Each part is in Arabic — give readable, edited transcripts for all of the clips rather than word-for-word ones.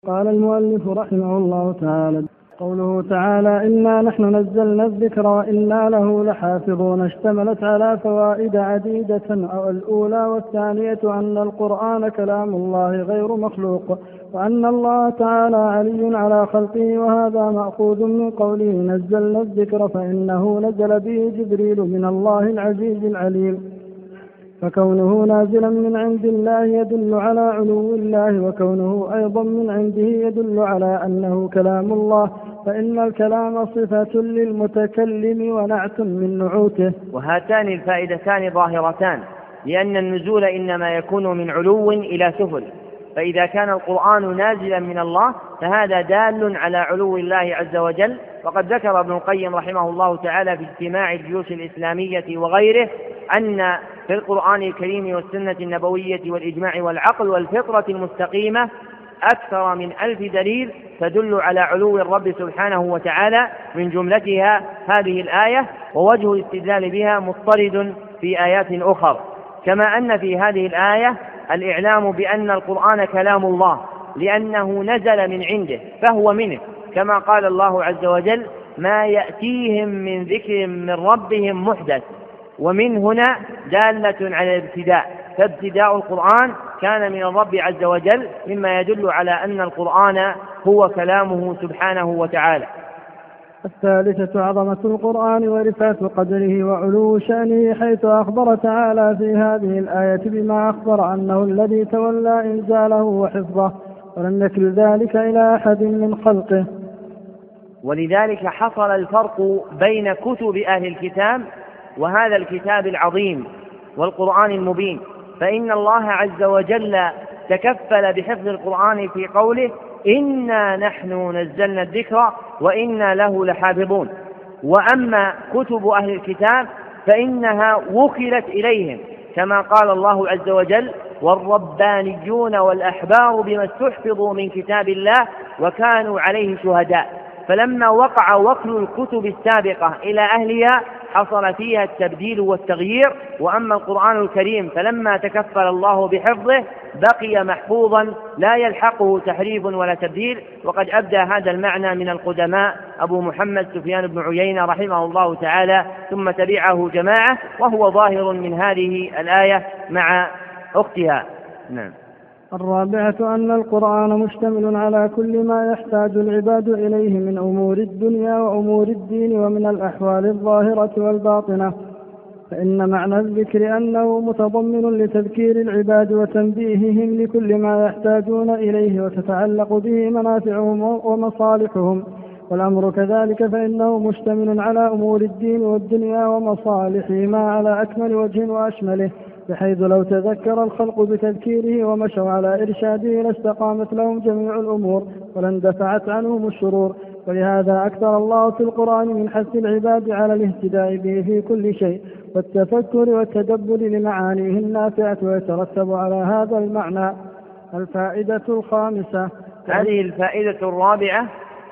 قال المؤلف رحمه الله تعالى: قوله تعالى: إنا نحن نزلنا الذكر وإنا له لحافظون، اشتملت على فوائد عديدة. الأولى والثانية أن القرآن كلام الله غير مخلوق، وأن الله تعالى علي على خلقه، وهذا مأخوذ من قوله نزلنا الذكر، فإنه نزل به جبريل من الله العزيز العليم. فكونه نازلا من عند الله يدل على علو الله، وكونه أيضا من عنده يدل على أنه كلام الله، فإن الكلام صفة للمتكلم ونعت من نعوته. وهاتان الفائدتان ظاهرتان، لأن النزول إنما يكون من علو إلى سفل، فإذا كان القرآن نازلا من الله فهذا دال على علو الله عز وجل. وقد ذكر ابن القيم رحمه الله تعالى في اجتماع الجيوش الإسلامية وغيره أن في القرآن الكريم والسنة النبوية والإجماع والعقل والفطرة المستقيمة أكثر من 1000 دليل تدل على علو الرب سبحانه وتعالى، من جملتها هذه الآية، ووجه الاستدلال بها مضطرد في آيات أخرى. كما أن في هذه الآية الإعلام بأن القرآن كلام الله لأنه نزل من عنده فهو منه، كما قال الله عز وجل: ما يأتيهم من ذكر من ربهم محدث. ومن هنا دالة على الابتداء، فابتداء القرآن كان من الرب عز وجل، مما يدل على أن القرآن هو كلامه سبحانه وتعالى. الثالثة عظمة القرآن ورفعة قدره وعلو شأنه، حيث أخبر تعالى في هذه الآية بما أخبر أنه الذي تولى إنزاله وحفظه، ولم يكل ذلك إلى أحد من خلقه. ولذلك حصل الفرق بين كتب أهل الكتاب وهذا الكتاب العظيم والقرآن المبين، فإن الله عز وجل تكفل بحفظ القرآن في قوله: إنا نحن نزلنا الذكر وإنا له لحافظون. وأما كتب أهل الكتاب فإنها وكلت إليهم، كما قال الله عز وجل: والربانيون والأحبار بما استحفظوا من كتاب الله وكانوا عليه شهداء. فلما وقع وكل الكتب السابقة إلى أهلها حصل فيها التبديل والتغيير. وأما القرآن الكريم فلما تكفل الله بحفظه بقي محفوظا لا يلحقه تحريف ولا تبديل. وقد أبدى هذا المعنى من القدماء أبو محمد سفيان بن عيينة رحمه الله تعالى، ثم تبعه جماعة، وهو ظاهر من هذه الآية مع أختها. نعم. الرابعة أن القرآن مشتمل على كل ما يحتاج العباد إليه من أمور الدنيا وأمور الدين ومن الأحوال الظاهرة والباطنة، فإن معنى الذكر أنه متضمن لتذكير العباد وتنبيههم لكل ما يحتاجون إليه وتتعلق به منافعهم ومصالحهم. والأمر كذلك، فإنه مشتمل على أمور الدين والدنيا ومصالحهما على أكمل وجه وأشمله، بحيث لو تذكر الخلق بتذكيره ومشوا على إرشاده لاستقامت لهم جميع الأمور ولاندفعت عنهم الشرور. ولهذا أكثر الله في القرآن من حث العباد على الاهتداء به في كل شيء والتفكر والتدبر لمعانيه النافعة، ويترتب على هذا المعنى. الفائدة الخامسة. هذه الفائدة الرابعة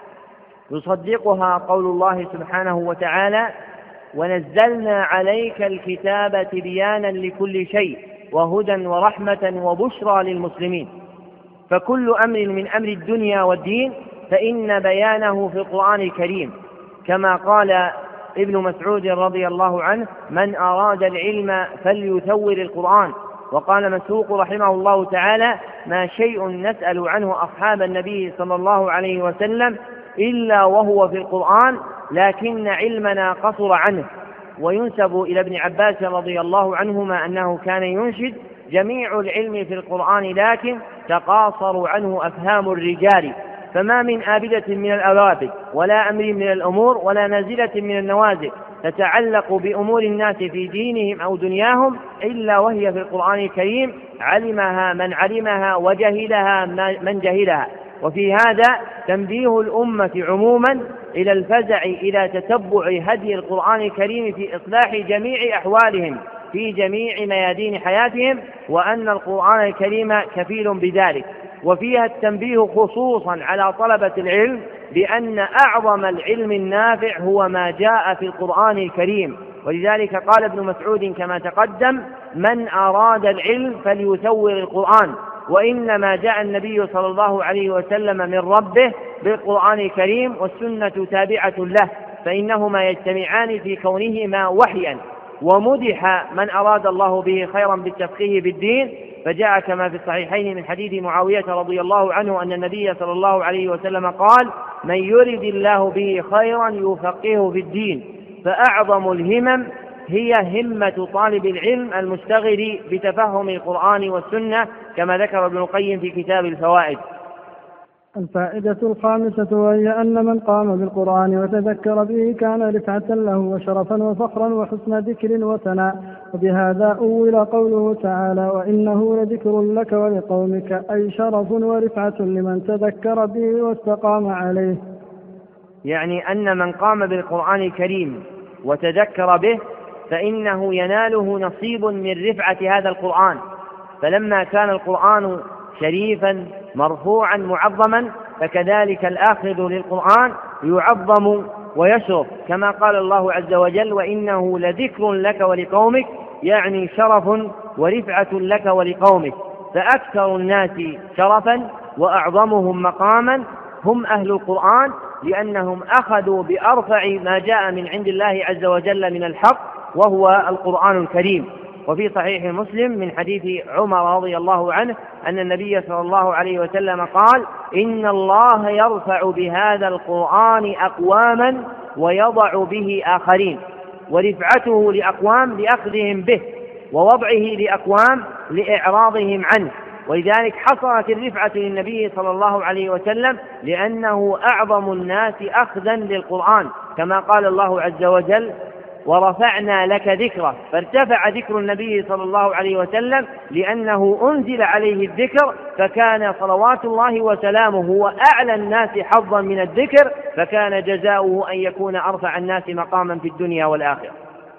يصدقها قول الله سبحانه وتعالى: ونزلنا عليك الكتاب تبيانا لكل شيء وهدى ورحمة وبشرى للمسلمين. فكل أمر من أمر الدنيا والدين فإن بيانه في القرآن الكريم، كما قال ابن مسعود رضي الله عنه: من أراد العلم فليثور القرآن. وقال مسروق رحمه الله تعالى: ما شيء نسأل عنه أصحاب النبي صلى الله عليه وسلم إلا وهو في القرآن، لكن علمنا قصر عنه. وينسب إلى ابن عباس رضي الله عنهما أنه كان ينشد: جميع العلم في القرآن لكن تقاصر عنه أفهام الرجال. فما من آبدة من الأوابد ولا أمر من الأمور ولا نازلة من النوازل تتعلق بأمور الناس في دينهم أو دنياهم إلا وهي في القرآن الكريم، علمها من علمها وجهلها من جهلها. وفي هذا تنبيه الأمة عموما إلى الفزع إلى تتبع هدي القرآن الكريم في إصلاح جميع أحوالهم في جميع ميادين حياتهم، وأن القرآن الكريم كفيل بذلك. وفيها التنبيه خصوصا على طلبة العلم بأن أعظم العلم النافع هو ما جاء في القرآن الكريم. ولذلك قال ابن مسعود كما تقدم: من أراد العلم فليثور القرآن. وإنما جاء النبي صلى الله عليه وسلم من ربه بالقرآن الكريم، والسنة تابعة له، فإنهما يجتمعان في كونهما وحيا. ومدح من أراد الله به خيرا بالتفقيه بالدين، فجاء كما في الصحيحين من حديث معاوية رضي الله عنه أن النبي صلى الله عليه وسلم قال: من يرد الله به خيرا يفقهه في الدين. فأعظم الهمم هي همة طالب العلم المشتغل بتفهم القرآن والسنة، كما ذكر ابن القيم في كتاب الفوائد. الفائدة الخامسة، وهي أن من قام بالقرآن وتذكر به كان رفعة له وشرفا وفخرا وحسن ذكر وثناء. وبهذا أول قوله تعالى: وإنه لذكر لك ولقومك، أي شرف ورفعة لمن تذكر به واستقام عليه. يعني أن من قام بالقرآن الكريم وتذكر به فإنه يناله نصيب من رفعة هذا القرآن. فلما كان القرآن شريفا مرفوعا معظما، فكذلك الآخذ للقرآن يعظم ويشرف، كما قال الله عز وجل: وإنه لذكر لك ولقومك، يعني شرف ورفعة لك ولقومك. فأكثر الناس شرفا وأعظمهم مقاما هم أهل القرآن، لأنهم أخذوا بأرفع ما جاء من عند الله عز وجل من الحق، وهو القرآن الكريم. وفي صحيح مسلم من حديث عمر رضي الله عنه أن النبي صلى الله عليه وسلم قال: إن الله يرفع بهذا القرآن أقواما ويضع به آخرين. ورفعته لأقوام لأخذهم به، ووضعه لأقوام لإعراضهم عنه. ولذلك حصلت الرفعة للنبي صلى الله عليه وسلم لأنه أعظم الناس أخذا للقرآن، كما قال الله عز وجل: ورفعنا لك ذكره. فارتفع ذكر النبي صلى الله عليه وسلم لأنه أنزل عليه الذكر، فكان صلوات الله وسلامه هو أعلى الناس حظا من الذكر، فكان جزاؤه أن يكون أرفع الناس مقاما في الدنيا والآخرة.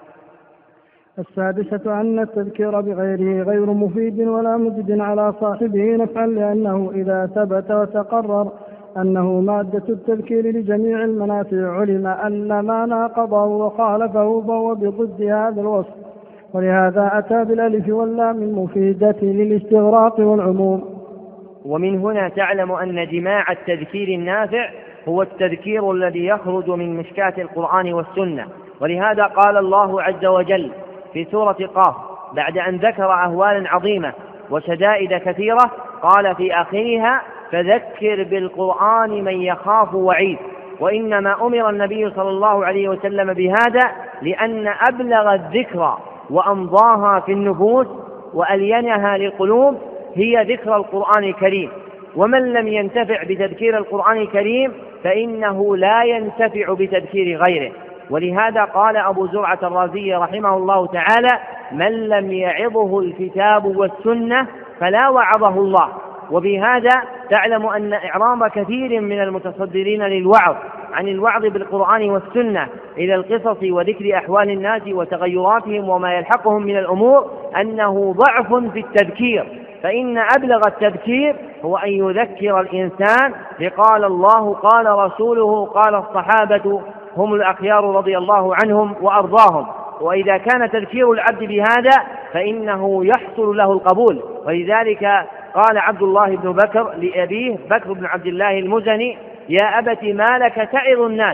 السادسة أن التذكير بغيره غير مفيد ولا مجد على صاحبه نفعا، لأنه إذا ثبت وتقرر أنه مادة التذكير لجميع المنافع علم أن ما ناقضه وخالفه فهو بضد هذا الوصف. ولهذا أتى بالألف واللام المفيدة للاستغراق والعموم. ومن هنا تعلم أن جماع التذكير النافع هو التذكير الذي يخرج من مشكاة القرآن والسنة. ولهذا قال الله عز وجل في سورة قاف بعد أن ذكر أهوالا عظيمة وشدائد كثيرة، قال في آخرها: فذكر بالقرآن من يخاف وعيد. وإنما أمر النبي صلى الله عليه وسلم بهذا لأن أبلغ الذكر وأمضاها في النفوس وألينها للقلوب هي ذكر القرآن الكريم. ومن لم ينتفع بتذكير القرآن الكريم فإنه لا ينتفع بتذكير غيره. ولهذا قال أبو زرعة الرازي رحمه الله تعالى: من لم يعظه الكتاب والسنة فلا وعظه الله. وبهذا تعلم أن إعرام كثير من المتصدرين للوعظ عن الوعظ بالقرآن والسنة إلى القصص وذكر أحوال الناس وتغيراتهم وما يلحقهم من الأمور أنه ضعف في التذكير. فإن أبلغ التذكير هو أن يذكر الإنسان بقال الله قال رسوله قال الصحابة هم الأخيار رضي الله عنهم وأرضاهم. وإذا كان تذكير العبد بهذا فإنه يحصل له القبول. ولذلك قال عبد الله بن بكر لأبيه بكر بن عبد الله المزني: يا أبت ما لك تعظ الناس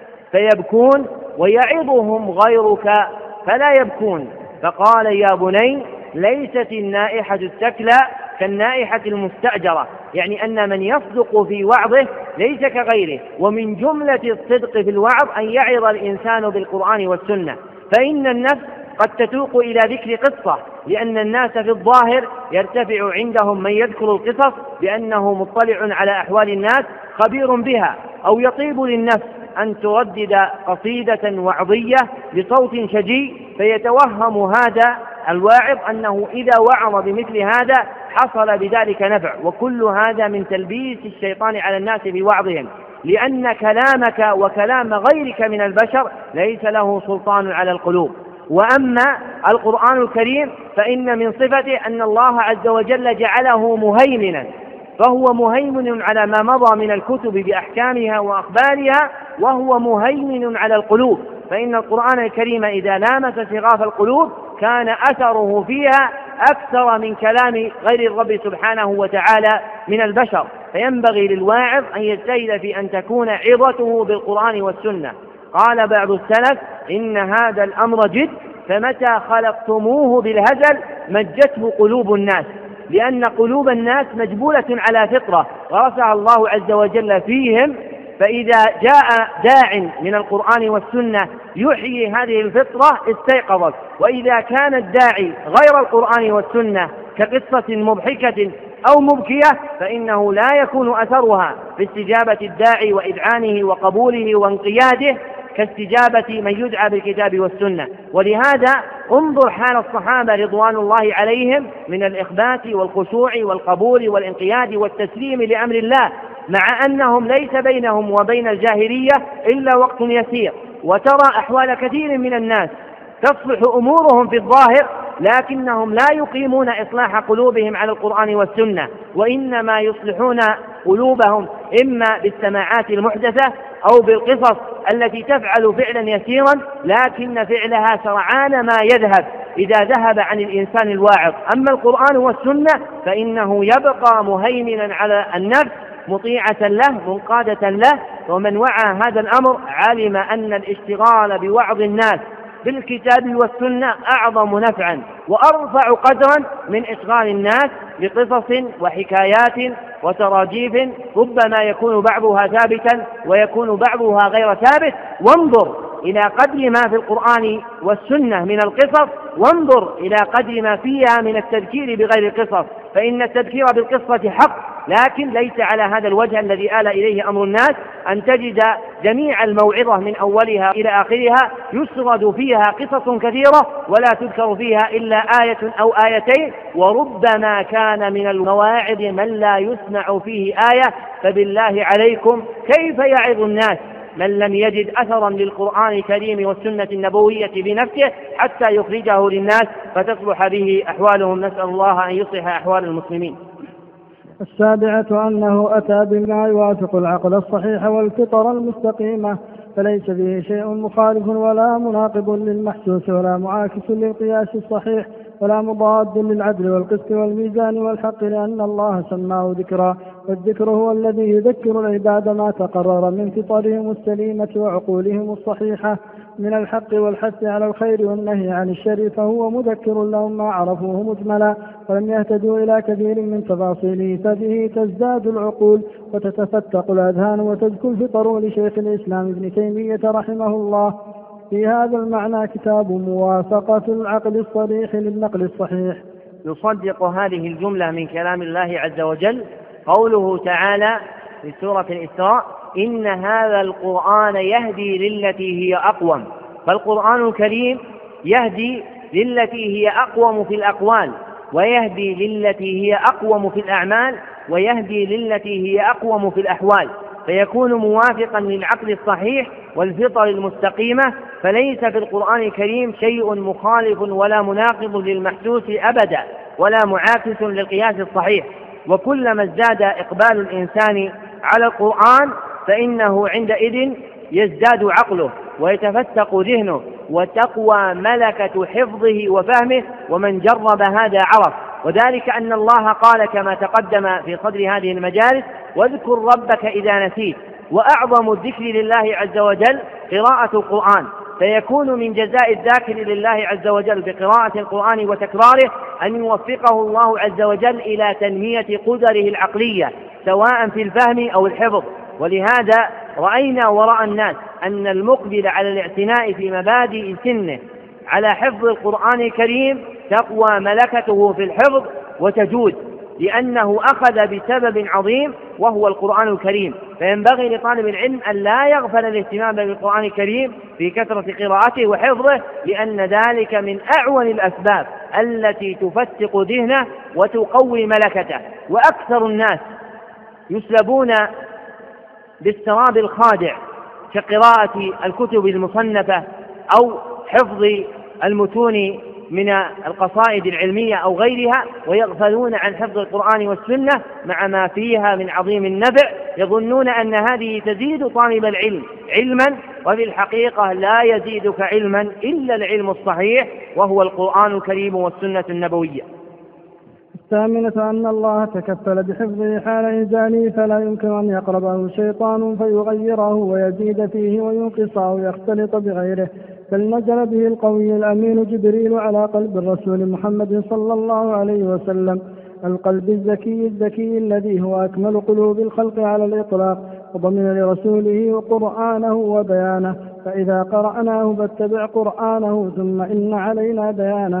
فيبكون ويعظهم غيرك فلا يبكون؟ فقال: يا بني ليست النائحة التكلى كالنائحة المستأجرة، يعني أن من يصدق في وعظه ليس كغيره. ومن جملة الصدق في الوعظ أن يعظ الإنسان بالقرآن والسنة. فإن النفس قد تتوق إلى ذكر قصة، لأن الناس في الظاهر يرتفع عندهم من يذكر القصص بأنه مطلع على أحوال الناس خبير بها، أو يطيب للنفس أن تردد قصيدة وعظية بصوت شجي، فيتوهم هذا الواعظ أنه إذا وعظ بمثل هذا حصل بذلك نفع. وكل هذا من تلبيس الشيطان على الناس في وعظهم، لأن كلامك وكلام غيرك من البشر ليس له سلطان على القلوب. وأما القرآن الكريم فإن من صفته أن الله عز وجل جعله مهيمنا، فهو مهيمن على ما مضى من الكتب بأحكامها وأخبارها، وهو مهيمن على القلوب. فإن القرآن الكريم إذا لامس شغاف القلوب كان أثره فيها أكثر من كلام غير الرب سبحانه وتعالى من البشر، فينبغي للواعظ أن يجتهد في أن تكون عظته بالقرآن والسنة. قال بعض السلف: إن هذا الأمر جد، فمتى خلقتموه بالهزل مجته قلوب الناس، لأن قلوب الناس مجبولة على فطرة غرسها الله عز وجل فيهم، فإذا جاء داع من القرآن والسنة يحيي هذه الفطرة استيقظت، وإذا كان الداعي غير القرآن والسنة كقصة مضحكة أو مبكية فإنه لا يكون أثرها باستجابة الداعي وإذعانه وقبوله وانقياده كاستجابة من يدعى بالكتاب والسنة. ولهذا انظر حال الصحابة رضوان الله عليهم من الإخبات والخشوع والقبول والانقياد والتسليم لأمر الله، مع أنهم ليس بينهم وبين الجاهلية إلا وقت يسير، وترى أحوال كثير من الناس تصلح أمورهم في الظاهر لكنهم لا يقيمون إصلاح قلوبهم على القرآن والسنة، وإنما يصلحون قلوبهم إما بالسماعات المحدثة أو بالقصص التي تفعل فعلا يسيرا لكن فعلها سرعان ما يذهب إذا ذهب عن الإنسان الواعظ. أما القرآن والسنة فإنه يبقى مهيمنا على النفس مطيعة له منقادة له، ومن وعى هذا الأمر علم أن الاشتغال بوعظ الناس بالكتاب والسنة أعظم نفعا وأرفع قدرا من إشغال الناس بقصص وحكايات وتراجيف ربما يكون بعضها ثابتا ويكون بعضها غير ثابت. وانظر إلى قدر ما في القرآن والسنة من القصص، وانظر إلى قدر ما فيها من التذكير بغير القصص، فإن التذكير بالقصة حق لكن ليس على هذا الوجه الذي آل إليه أمر الناس، أن تجد جميع الموعظة من أولها إلى آخرها يسرد فيها قصص كثيرة ولا تذكر فيها إلا آية أو آيتين، وربما كان من المواعظ من لا يسمع فيه آية. فبالله عليكم كيف يعظ الناس من لم يجد أثرا للقرآن الكريم والسنة النبوية بنفسه حتى يخرجه للناس فتصلح به أحوالهم؟ نسأل الله أن يصلح أحوال المسلمين. 7 أنه أتى بما يوافق العقل الصحيح والفطر المستقيمة، فليس فيه شيء مخالف ولا مناقض للمحسوس ولا معاكس للقياس الصحيح ولا مضاد للعدل والقسط والميزان والحق، لأن الله سماه ذكرا، والذكر هو الذي يذكر العباد ما تقرر من فطرهم السليمة وعقولهم الصحيحة من الحق والحث على الخير والنهي عن الشر، فهو مذكر لهم ما عرفوه مجملا ولم يهتدوا إلى كثير من تفاصيله، فبه تزداد العقول وتتفتق الأذهان وتزكو الفطر. لشيخ الإسلام ابن تيمية رحمه الله في هذا المعنى كتاب موافقة العقل الصريح للنقل الصحيح. يصدق هذه الجملة من كلام الله عز وجل قوله تعالى في سورة الإسراء: إن هذا القرآن يهدي للتي هي أقوم. فالقرآن الكريم يهدي للتي هي أقوم في الأقوال، ويهدي للتي هي أقوم في الأعمال، ويهدي للتي هي أقوم في الأحوال، فيكون موافقا للعقل الصحيح والفطر المستقيمة. فليس في القرآن الكريم شيء مخالف ولا مناقض للمحسوس أبدا ولا معاكس للقياس الصحيح. وكلما ازداد إقبال الإنسان على القرآن فإنه عندئذ يزداد عقله ويتفتق ذهنه وتقوى ملكة حفظه وفهمه، ومن جرب هذا عرف. وذلك أن الله قال كما تقدم في صدر هذه المجالس: واذكر ربك إذا نسيت. وأعظم الذكر لله عز وجل قراءة القرآن، فيكون من جزاء الذاكر لله عز وجل بقراءة القرآن وتكراره أن يوفقه الله عز وجل إلى تنمية قدره العقلية سواء في الفهم أو الحفظ. ولهذا رأينا وراء الناس أن المقبل على الاعتناء في مبادئ سنه على حفظ القرآن الكريم تقوى ملكته في الحفظ وتجود، لأنه أخذ بسبب عظيم وهو القرآن الكريم. فينبغي لطالب العلم أن لا يغفل الاهتمام بالقرآن الكريم في كثرة قراءته وحفظه، لأن ذلك من أعون الأسباب التي تفتق ذهنه وتقوي ملكته. وأكثر الناس يسلبون بالسراب الخادع كقراءة الكتب المصنفة أو حفظ المتون من القصائد العلمية أو غيرها، ويغفلون عن حفظ القرآن والسنة مع ما فيها من عظيم النفع، يظنون أن هذه تزيد طالب العلم علما، وفي الحقيقة لا يزيدك علما إلا العلم الصحيح وهو القرآن الكريم والسنة النبوية. الثامنة أن الله تكفل بحفظه حال إنزاله، فلا يمكن أن يقربه شيطان فيغيره ويزيد فيه وينقصه ويختلط بغيره، بل نزل به القوي الأمين جبريل على قلب الرسول محمد صلى الله عليه وسلم، القلب الذكي الذي هو أكمل قلوب الخلق على الإطلاق، وضمن لرسوله قرآنه وبيانه، فإذا قرأناه فاتبع قرآنه ثم إن علينا بيانه.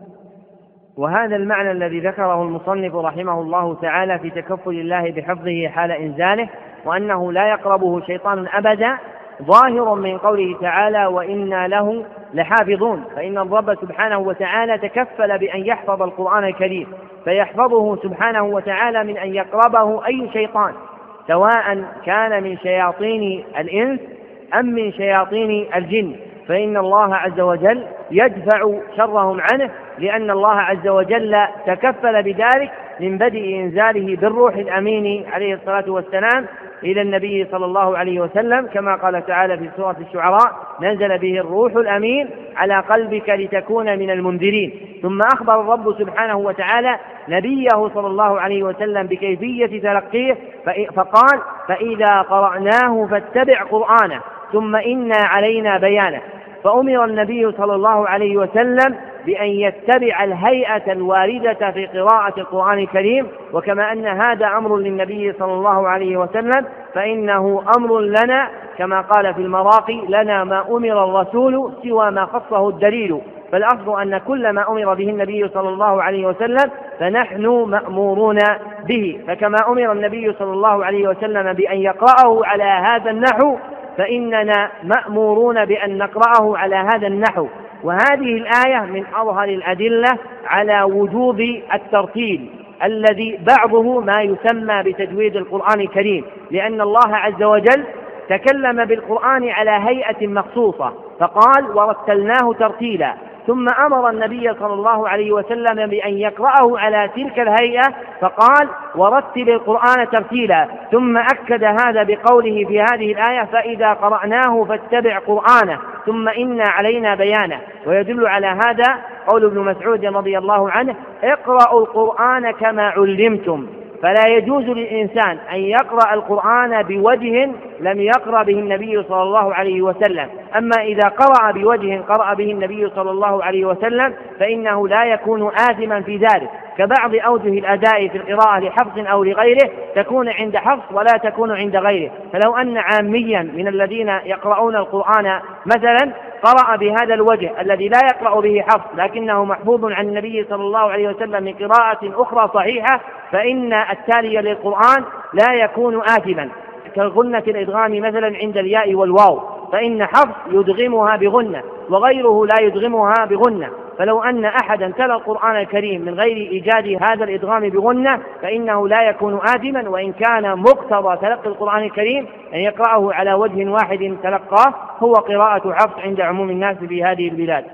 وهذا المعنى الذي ذكره المصنف رحمه الله تعالى في تكفل الله بحفظه حال إنزاله وأنه لا يقربه شيطان أبدا ظاهر من قوله تعالى وإنا له لحافظون، فإن الرب سبحانه وتعالى تكفل بأن يحفظ القرآن الكريم، فيحفظه سبحانه وتعالى من أن يقربه أي شيطان، سواء كان من شياطين الإنس أم من شياطين الجن، فإن الله عز وجل يدفع شرهم عنه، لأن الله عز وجل تكفل بذلك من بدء إنزاله بالروح الأمين عليه الصلاة والسلام إلى النبي صلى الله عليه وسلم، كما قال تعالى في سورة الشعراء نزل به الروح الأمين على قلبك لتكون من المنذرين. ثم أخبر الرب سبحانه وتعالى نبيه صلى الله عليه وسلم بكيفية تلقيه فقال فإذا قرأناه فاتبع قرآنه ثم إن علينا بيانه، فأمر النبي صلى الله عليه وسلم بأن يتبع الهيئة الواردة في قراءة القرآن الكريم، وكما أن هذا أمر للنبي صلى الله عليه وسلم فإنه أمر لنا، كما قال في المراقي لنا ما أمر الرسول سوى ما خصه الدليل، فالأصل أن كل ما أمر به النبي صلى الله عليه وسلم فنحن مأمورون به، فكما أمر النبي صلى الله عليه وسلم بأن يقرأه على هذا النحو فإننا مأمورون بأن نقرأه على هذا النحو. وهذه الآية من أظهر الأدلة على وجوب الترتيل الذي بعضه ما يسمى بتجويد القرآن الكريم، لأن الله عز وجل تكلم بالقرآن على هيئة مخصوصة فقال ورتلناه ترتيلا، ثم أمر النبي صلى الله عليه وسلم بأن يقرأه على تلك الهيئة فقال ورتل القرآن ترتيلا، ثم أكد هذا بقوله في هذه الآية فإذا قرأناه فاتبع قرآنه ثم إن علينا بيانه. ويدل على هذا قول ابن مسعود رضي الله عنه اقرأوا القرآن كما علمتم، فلا يجوز للإنسان أن يقرأ القرآن بوجه لم يقرأ به النبي صلى الله عليه وسلم، أما إذا قرأ بوجه قرأ به النبي صلى الله عليه وسلم فإنه لا يكون آثما في ذلك، كبعض أوجه الأداء في القراءة لحفظ أو لغيره تكون عند حفظ ولا تكون عند غيره، فلو أن عاميا من الذين يقرؤون القرآن مثلا قرأ بهذا الوجه الذي لا يقرأ به حفظ لكنه محفوظ عن النبي صلى الله عليه وسلم من قراءة أخرى صحيحة، فإن التالي للقرآن لا يكون آثما، كغنة الإدغام مثلا عند الياء والواو، فإن حفظ يدغمها بغنة وغيره لا يدغمها بغنة، فلو أن أحدا تلا القرآن الكريم من غير إيجاد هذا الإدغام بغنة فإنه لا يكون آثما، وإن كان مقتضى تلقي القرآن الكريم أن يقرأه على وجه واحد تلقاه هو قراءة حفظ عند عموم الناس في هذه البلاد.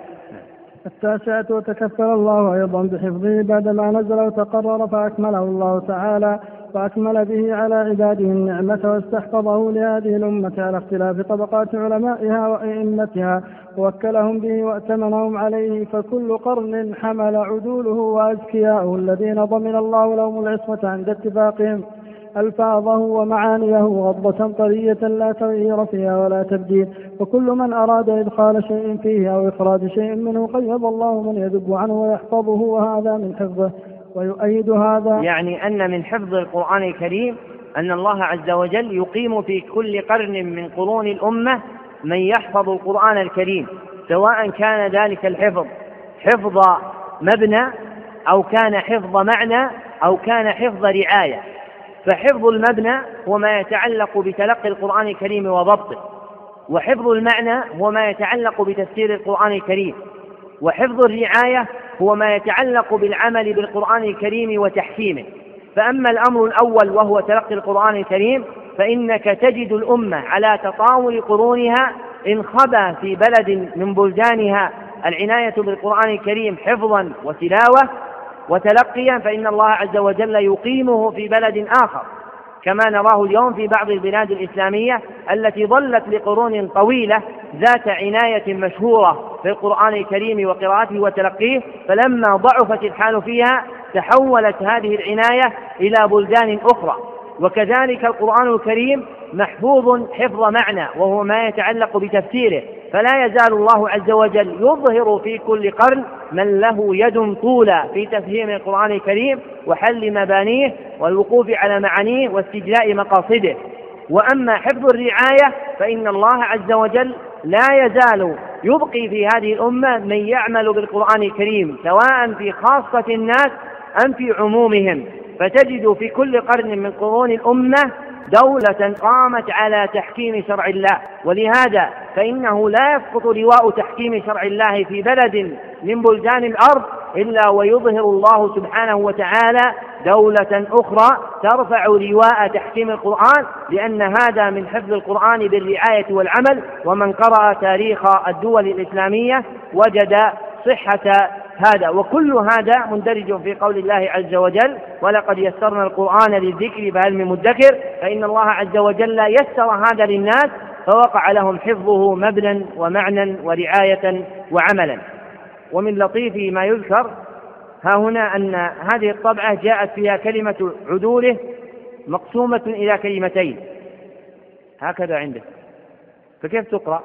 التاسعة وتكفل الله أيضا بحفظه بعدما نزل وتقرر فأكمله الله تعالى فأكمل به على عباده النعمة واستحفظه لهذه الأمة على اختلاف طبقات علمائها وأئمتها ووكلهم به وأتمنهم عليه، فكل قرن حمل عدوله وأزكياؤه الذين ضمن الله لهم العصمة عند اتفاقهم ألفاظه ومعانيه غضة طرية لا تغيير فيها ولا تبديل، وكل من أراد إدخال شيء فيه أو إخراج شيء منه قيض الله من يذب عنه ويحفظه، وهذا من حفظه. ويؤيد هذا يعني أن من حفظ القرآن الكريم أن الله عز وجل يقيم في كل قرن من قرون الأمة من يحفظ القرآن الكريم، سواء كان ذلك الحفظ حفظ مبنى أو كان حفظ معنى أو كان حفظ رعاية. فحفظ المبنى هو ما يتعلق بتلقي القرآن الكريم وضبطه، وحفظ المعنى هو ما يتعلق بتفسير القرآن الكريم، وحفظ الرعاية هو ما يتعلق بالعمل بالقرآن الكريم وتحكيمه. فأما الأمر الأول وهو تلقي القرآن الكريم فإنك تجد الأمة على تطاول قرونها إن خبى في بلد من بلدانها العناية بالقرآن الكريم حفظا وتلاوة وتلقيا فإن الله عز وجل يقيمه في بلد آخر، كما نراه اليوم في بعض البلاد الإسلامية التي ظلت لقرون طويلة ذات عناية مشهورة في القرآن الكريم وقراءته وتلقيه، فلما ضعفت الحال فيها تحولت هذه العناية إلى بلدان أخرى. وكذلك القرآن الكريم محفوظ حفظ معنى، وهو ما يتعلق بتفسيره، فلا يزال الله عز وجل يظهر في كل قرن من له يد طولى في تفهيم القرآن الكريم وحل مبانيه والوقوف على معانيه واستجلاء مقاصده. وأما حفظ الرعاية فإن الله عز وجل لا يزال يبقي في هذه الأمة من يعمل بالقرآن الكريم، سواء في خاصة الناس أم في عمومهم، فتجد في كل قرن من قرون الأمة دولة قامت على تحكيم شرع الله. ولهذا فإنه لا يسقط لواء تحكيم شرع الله في بلد من بلدان الأرض إلا ويظهر الله سبحانه وتعالى دولة أخرى ترفع لواء تحكيم القرآن، لأن هذا من حفظ القرآن بالرعاية والعمل. ومن قرأ تاريخ الدول الإسلامية وجد صحة هذا، وكل هذا مندرج في قول الله عز وجل: ولقد يسرنا القرآن للذكر فهل من مدكر. فإن الله عز وجل يسر هذا للناس فوقع لهم حفظه مبنى ومعنى ورعاية وعملا. ومن لطيف ما يذكر ها هنا أن هذه الطبعة جاءت فيها كلمة عدوله مقسومة إلى كلمتين هكذا عندك، فكيف تقرأ؟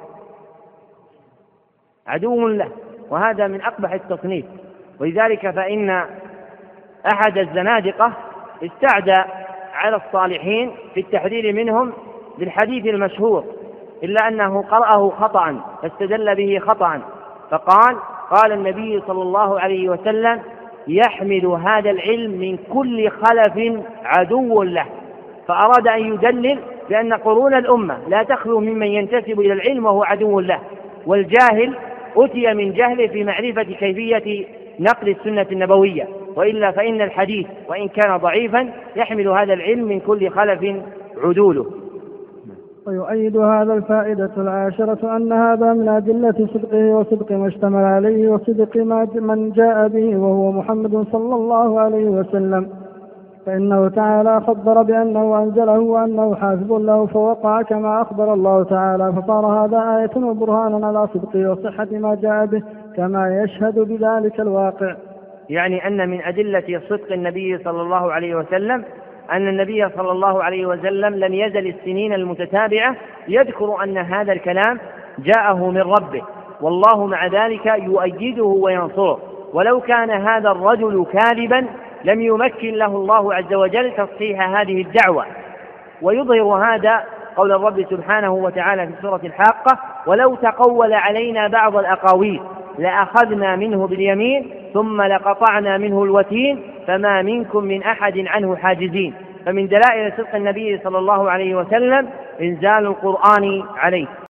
عدو له، وهذا من أقبح التصنيف. ولذلك فإن أحد الزنادقة استعدى على الصالحين في التحذير منهم بالحديث المشهور، إلا أنه قرأه خطأ فاستدل به خطأ، فقال: قال النبي صلى الله عليه وسلم: يحمل هذا العلم من كل خلف عدو له، فأراد أن يدلل بأن قرون الأمة لا تخلو ممن ينتسب إلى العلم وهو عدو له، والجاهل أتي من جهله في معرفة كيفية نقل السنة النبوية، وإلا فإن الحديث وإن كان ضعيفا يحمل هذا العلم من كل خلف عدوله. ويؤيد هذا الفائدة العاشرة أن هذا من أدلة صدقه وصدق ما اشتمل عليه وصدق من جاء به وهو محمد صلى الله عليه وسلم، فإنه تعالى خبر بأنه أنزله وأنه حافظ له فوقع كما أخبر الله تعالى، فصار هذا آية وبرهانا على صدقه وصحة ما جاء به كما يشهد بذلك الواقع. يعني أن من أدلة صدق النبي صلى الله عليه وسلم أن النبي صلى الله عليه وسلم لم يزل السنين المتتابعة يذكر أن هذا الكلام جاءه من ربه، والله مع ذلك يؤيده وينصره. ولو كان هذا الرجل كاذبا لم يمكن له الله عز وجل تصحيح هذه الدعوة. ويظهر هذا قول الرب سبحانه وتعالى في سورة الحاقة: ولو تقول علينا بعض الأقاويل لأخذنا منه باليمين ثم لقطعنا منه الوتين فما منكم من أحد عنه حاجزين. فمن دلائل صدق النبي صلى الله عليه وسلم إنزال القرآن عليه.